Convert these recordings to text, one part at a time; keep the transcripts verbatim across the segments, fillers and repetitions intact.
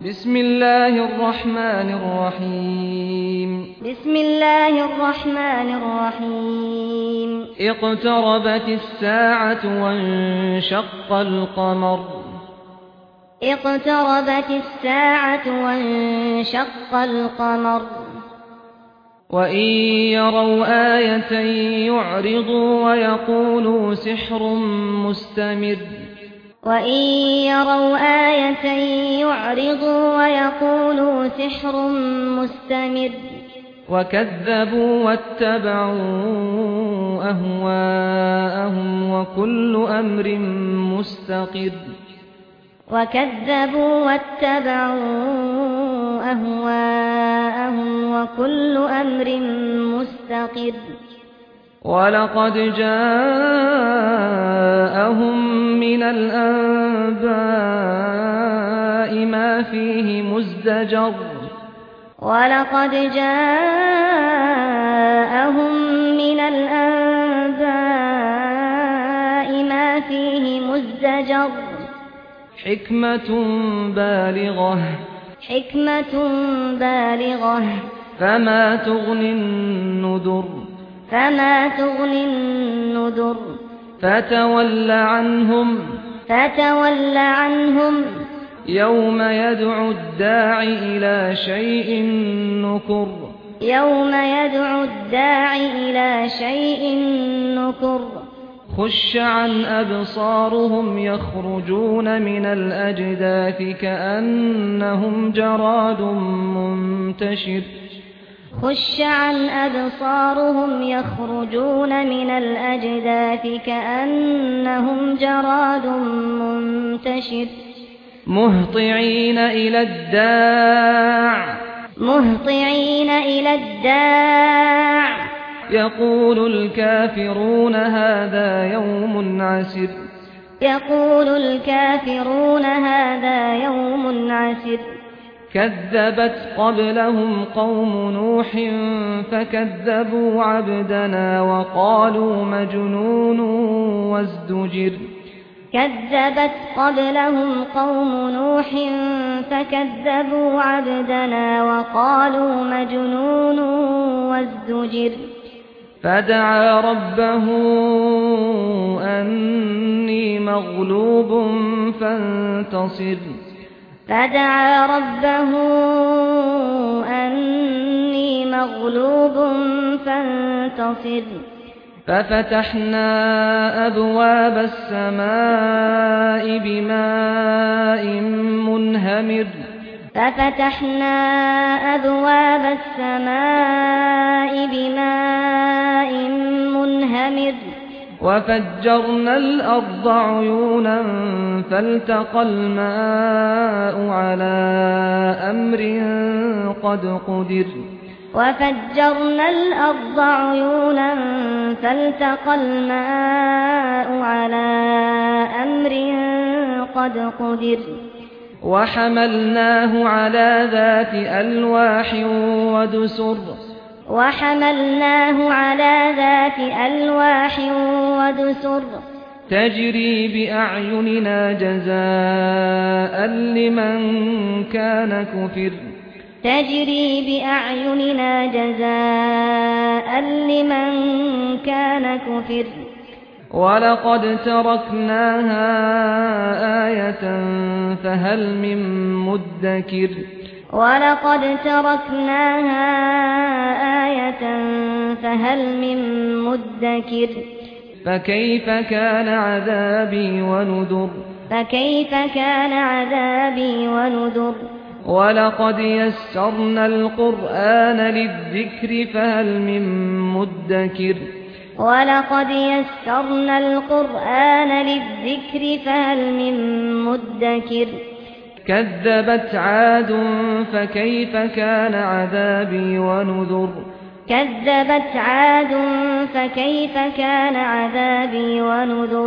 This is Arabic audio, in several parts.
بسم الله الرحمن الرحيم بسم الله الرحمن الرحيم اقتربت الساعة وانشق القمر اقتربت الساعة وانشق القمر وإن يروا آية يعرضوا ويقولوا سحر مستمر وإن يروا آية يعرضوا ويقولوا سحر مستمر وكذبوا واتبعوا أهواءهم وكل أمر مستقر وكذبوا واتبعوا أهواءهم وكل أمر مستقر ولقد جاءهم من الأنباء ما فيه مزدجر ولقد جاءهم من الأنباء ما فيه مزدجر حكمة بالغة حكمة بالغة فما تغني النذر فما تغني النذر فتول عنهم فتول عنهم يوم يدعو الداعي إلى شيء نكر يوم يدعو الداعي إلى شيء نكر خش عن أبصارهم يخرجون من الأجداث كأنهم جراد منتشر خش عن أبصارهم يخرجون من الأجداث كأنهم جراد منتشر مهطعين إلى الداع مهطعين إلى الداع يقول الكافرون هذا يوم عسر يقول الكافرون هذا يوم عسر كذبت قبلهم قوم نوح فكذبوا عبدنا وقالوا مجنون وازدجر كذبت قبلهم قوم نوح فكذبوا عبدنا وقالوا مجنون وازدجر فدعا ربه أني مغلوب فانتصر فدعا ربه أني مغلوب فانتصر ففتحنا أبواب السماء بماء منهمر ففتحنا أبواب السماء بماء منهمر وفجرنا الأرض عيونا فالتقى الماء على أمر قد قدر وفجرنا الأرض عيونا فالتقى الماء على أمر قد قدر وحملناه على ذات ألواح ودسر وحملناه على ذات ألواح ودسر تجري بأعيننا جزاء لمن كان كفر تجري بأعيننا جزاء لمن كان كفر ولقد تركناها آية فهل من مدكر ولقد تركناها آية فهل من مدكر فكيف كان عذابي ونذر فكيف كان عذابي ونذر ولقد يسرنا القرآن للذكر فهل من مدكر ولقد يسرنا القرآن للذكر فهل من مدكر كذبت عاد فكيف كان عذابي ونذر كذبت عاد فكيف كان عذابي ونذر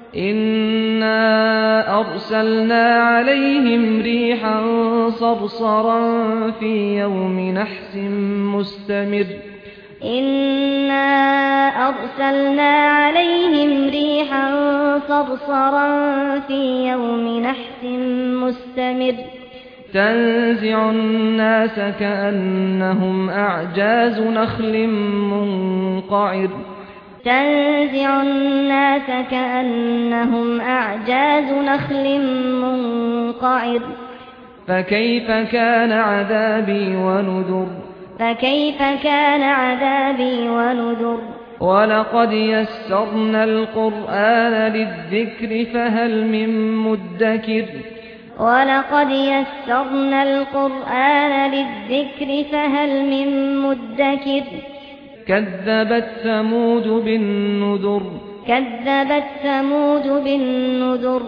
إنا أرسلنا عليهم ريحا صرصرا في يوم نحس مستمر إنا أرسلنا عليهم ريحا صرصرا في يوم نحس مستمر تنزع الناس كأنهم أعجاز نخل منقعر تنزع الناس كأنهم أعجاز نخل منقعر فكيف كان عذابي ونذر فكيف كان عذابي ونذر ولقد يسرنا القرآن للذكر فهل من مدكر ولقد يسرنا القرآن للذكر فهل من مدكر كذبت ثمود بالنذر كذبت ثمود بالنذر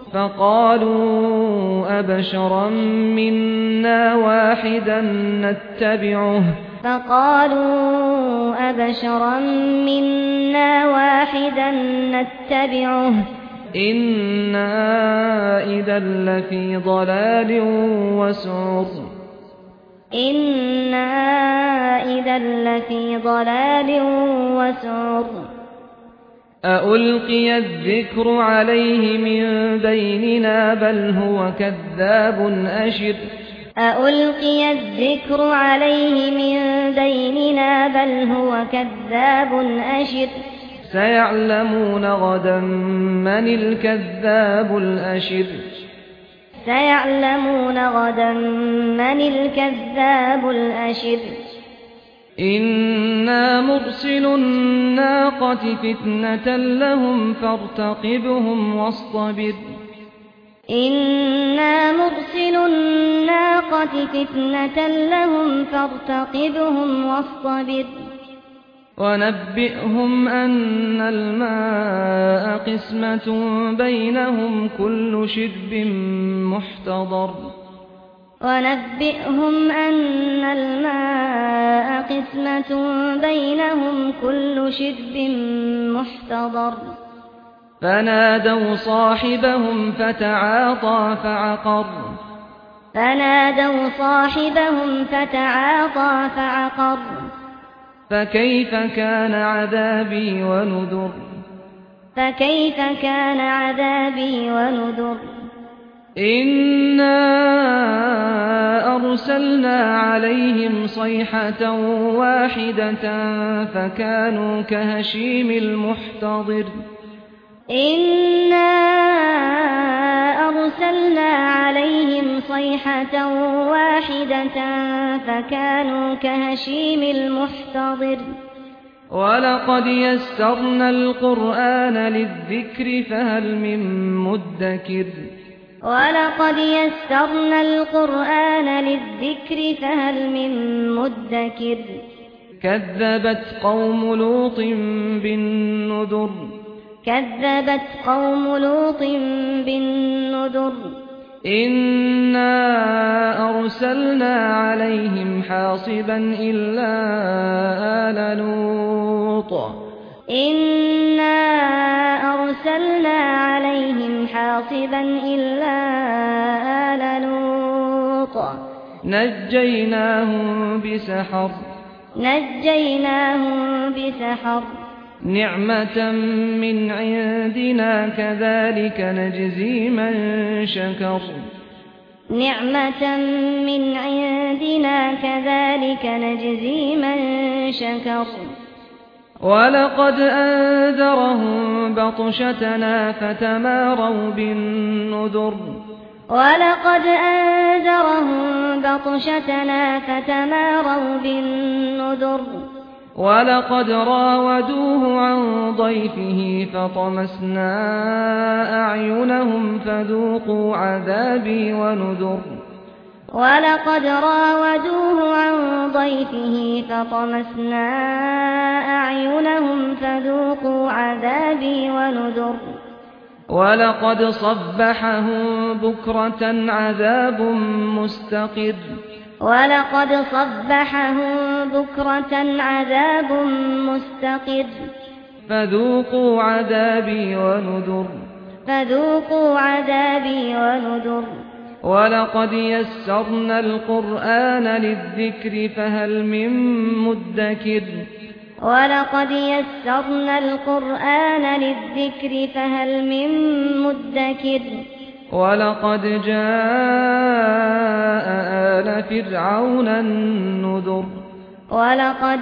فقالوا أبشرا منا واحدا نتبعه فقالوا أبشرا منا واحدا نتبعه إنا إذا لفي ضلال وسعر إنا إذا لفي ضلال وسعر أألقي الذكر عليه من بيننا بل هو كذاب أشر أألقي الذكر عليه من بيننا بل هو كذاب أشر سيعلمون غدا من الكذاب الأشر سيعلمون غدا من الكذاب الأشر إنا مرسل الناقة فتنة لهم فارتقبهم واصطبر إنا مرسل الناقة فتنة لهم فارتقبهم واصطبر ونبئهم أن الماء قسمة بينهم كل شرب محتضر ونبئهم أن الماء قسمة بينهم كل شرب محتضر فنادوا صاحبهم فتعاطى فعقر فنادوا صاحبهم فتعاطى فعقر فكيف كان عذابي ونذر فكيف كان عذابي ونذر إنا أرسلنا عليهم صيحة واحدة فكانوا كهشيم المحتضر إنا أرسلنا عليهم صيحة واحدة فكانوا كهشيم المحتضر ولقد يسرنا القرآن للذكر فهل من مدكر ولقد يسرنا القرآن للذكر فهل من مدكر كذبت قوم لوط بالنذر كذبت قوم لوط بالنذر إنا أرسلنا عليهم حاصبا إلا آل لوط إنا أرسلنا عليهم حاصبا إلا آل لوط نجيناهم بسحر نجيناهم بسحر نعمة من عندنا كذلك نجزي من شكر نعمة من عندنا كذلك نجزي من شكر ولقد أنذرهم بطشتنا فتماروا بالنذر ولقد أنذرهم بطشتنا فتماروا بالنذر ولقد راودوه عن ضيفه فطمسنا أعينهم فذوقوا عذابي ونذر ولقد راودوه عن ضيفه فطمسنا أعينهم فذوقوا عذابي ونذر ولقد صبحهم بكرة عذاب مستقر ولقد صبحهم بكرة عذاب مستقر فذوقوا عذابي ونذر فذوقوا عذابي ونذر ولقد يسرنا القرآن للذكر فهل من مدكر ولقد يسرنا القرآن للذكر فهل من مدكر ولقد جاء آل فرعون النذر ولقد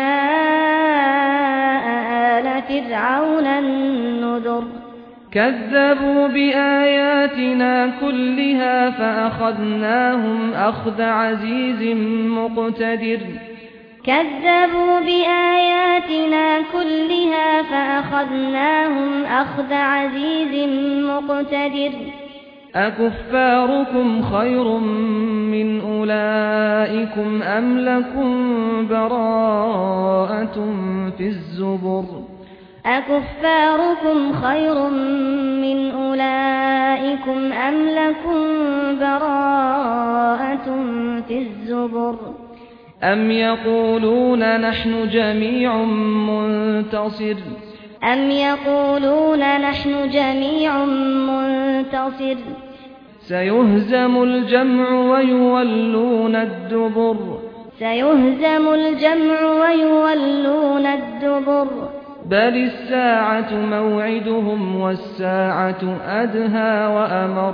جاء آل فرعون النذر كذبوا بآياتنا كلها فأخذناهم أخذ عزيز مقتدر كذبوا بآياتنا كلها فأخذناهم أخذ عزيز مقتدر أكفاركم خير من أولئكم أم لكم براءة في الزبر أكفاركم خير من أولئكم أم لكم براءة في الزبر أم يقولون نحن جميع منتصر أم يقولون نحن جميع منتصر سيهزم الجمع ويولون الدبر سيهزم الجمع ويولون الدبر بل الساعة موعدهم والساعة أدهى وأمر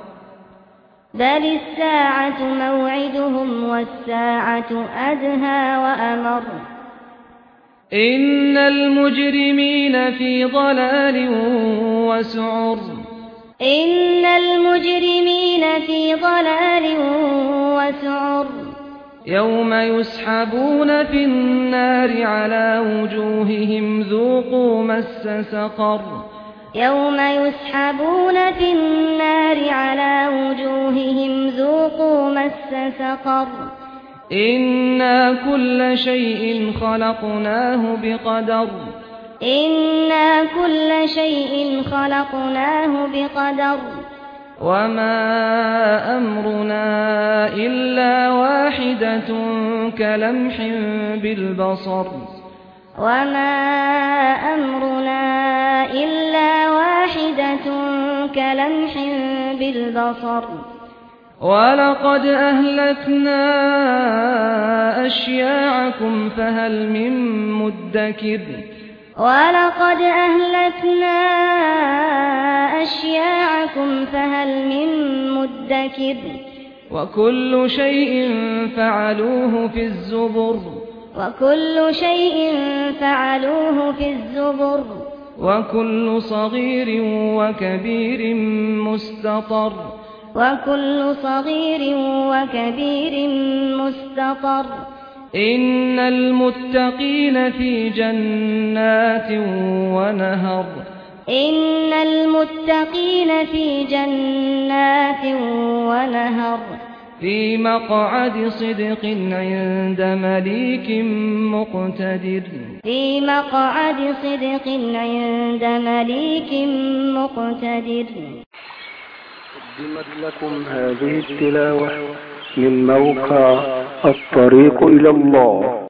بل الساعة موعدهم والساعة أدهى وأمر إن المجرمين في ضلال وسعر إن المجرمين في ضلال وسعر يوم يسحبون في النار على وجوههم ذوقوا مس سقر يوم يسحبون في النار على وجوههم ذوقوا مس سقر إنا كل شيء خلقناه بقدر إنا كل شيء خلقناه بقدر وما أمرنا إلا واحدة كلمح بالبصر وما أمرنا إلا واحدة كلمح بالبصر ولقد أهلكنا أشياعكم فهل من مدكر ولقد أهلكنا أشياعكم فهل من مدكر وكل شيء فعلوه في الزبر وكل شيء فعلوه في الزبر وكل صغير وكبير مستطر وكل صغير وكبير مستطر إن المتقين في جنات ونهر إن المتقين في جنات ونهر في مقعد صدق عند مليك مقتدر في مقعد صدق عند مليك مقتدر. قدمت لكم هذه التلاوة من موقع الطريق إلى الله.